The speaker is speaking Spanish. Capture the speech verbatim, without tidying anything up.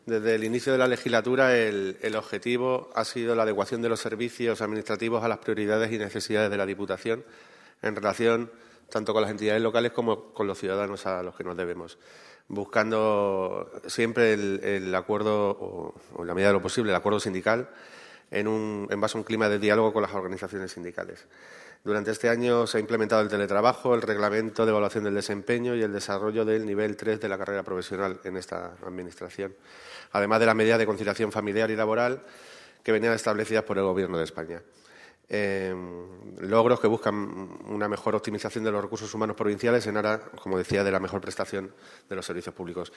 Desde el inicio de la legislatura, el, el objetivo ha sido la adecuación de los servicios administrativos a las prioridades y necesidades de la Diputación en relación tanto con las entidades locales como con los ciudadanos a los que nos debemos, buscando siempre el, el acuerdo, o, o en la medida de lo posible, el acuerdo sindical en, un, en base a un clima de diálogo con las organizaciones sindicales. Durante este año se ha implementado el teletrabajo, el reglamento de evaluación del desempeño y el desarrollo del nivel tres de la carrera profesional en esta Administración, además de las medidas de conciliación familiar y laboral que venían establecidas por el Gobierno de España. Eh, logros que buscan una mejor optimización de los recursos humanos provinciales en aras, como decía, de la mejor prestación de los servicios públicos.